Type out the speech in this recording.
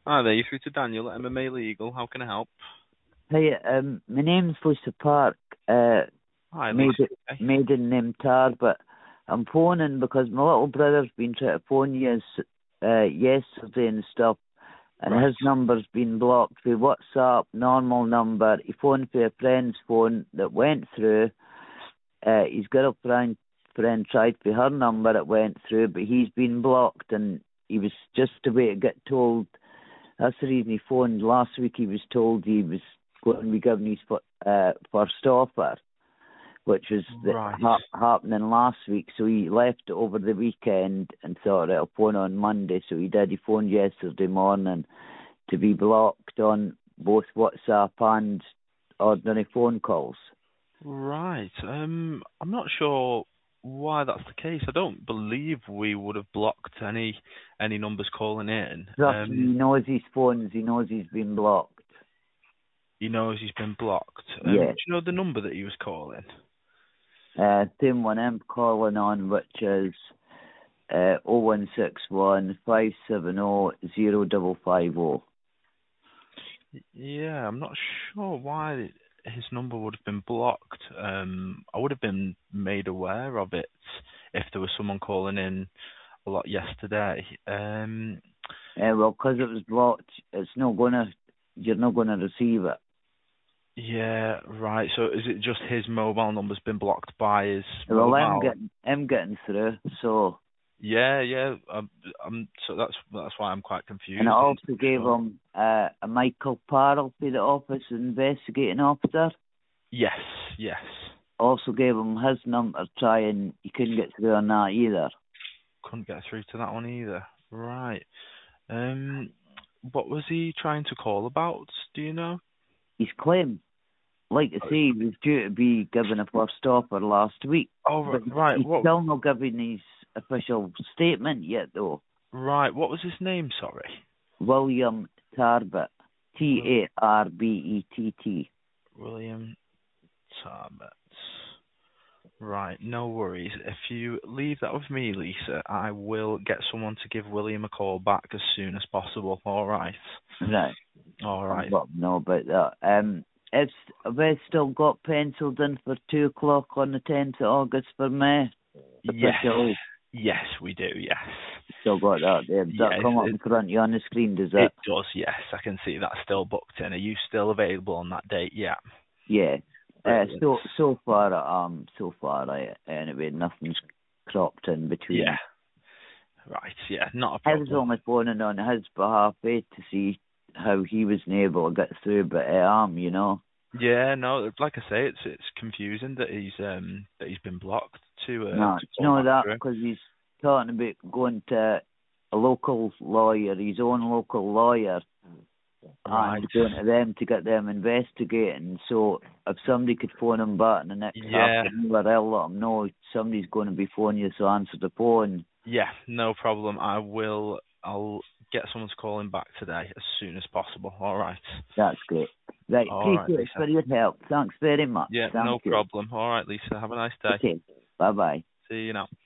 Hi there, you're through to Daniel at MMA Legal. How can I help? Hey, my name's Lisa Park, Hi, Lisa. Okay. maiden name Tar, but I'm phoning because my little brother's been trying to phone you yesterday and stuff, and Right. his number's been blocked for WhatsApp, normal number. He phoned for a friend's phone that went through. His girlfriend tried for her number, it went through, but he's been blocked, and he was just about to get told. That's the reason he phoned last week. He was told he was going to be given his first offer, which was Right. happening last week. So he left it over the weekend and thought I'll phone on Monday. So he did. He phoned yesterday morning to be blocked on both WhatsApp and ordinary phone calls. Right. I'm not sure why that's the case. I don't believe we would have blocked any numbers calling in. He knows his phones. He knows he's been blocked. He knows he's been blocked. Do Yeah. you know the number that he was calling? Same one I'm calling on, which is 0161 570 0550. Yeah, I'm not sure why his number would have been blocked. I would have been made aware of it if there was someone calling in a lot yesterday. Well, because it was blocked, you're not gonna receive it. Yeah, right. So is it just his mobile number's been blocked by his Well, mobile? I'm getting through. So, Yeah. So that's why I'm quite and confused. I I'm also not gave sure. him a Michael Parrell for the office investigating officer. Yes, yes. Also gave him his number, trying he couldn't get through on that either. Couldn't get through to that one either. Right. What was he trying to call about? Do you know? His claim, like I say, he was due to be given a first offer last week, Oh, but right. he's still not given his official statement yet, though. Right. What was his name? Sorry. William Tarbett, Tarbett. William Tarbett. Right, no worries. If you leave that with me, Lisa, I will get someone to give William a call back as soon as possible. All right. Right. All right. I'll know about that. Have I still got penciled in for 2 o'clock on the 10th of August for me? Yes. Officially. Yes, we do. Yes. Still got that there. Does that Yes, come up in front of you on the screen, does it it? does. Yes, I can see that's still booked in. Are you still available on that date? Yeah. Yeah. Brilliant. So far, anyway, nothing's cropped in between. Yeah. Right. Yeah. Not a I was problem. only phoning on his behalf, to see how he wasn't able to get through, but I am, Yeah. No. Like I say, it's confusing that he's been blocked No, to you call know back that through. because he's talking about going to a local lawyer, his own local lawyer, Right. and going to them to get them investigating. So if somebody could phone him back in the next half Yeah. an hour, I'll let him know somebody's going to be phoning you, so answer the phone. Yeah, no problem. I'll get someone to call him back today as soon as possible. All right. That's great. Right, All right, appreciate it Lisa. for your help. Thanks very much. Yeah, Thank no you. problem. All right, Lisa. Have a nice day. Okay, bye-bye. See you now.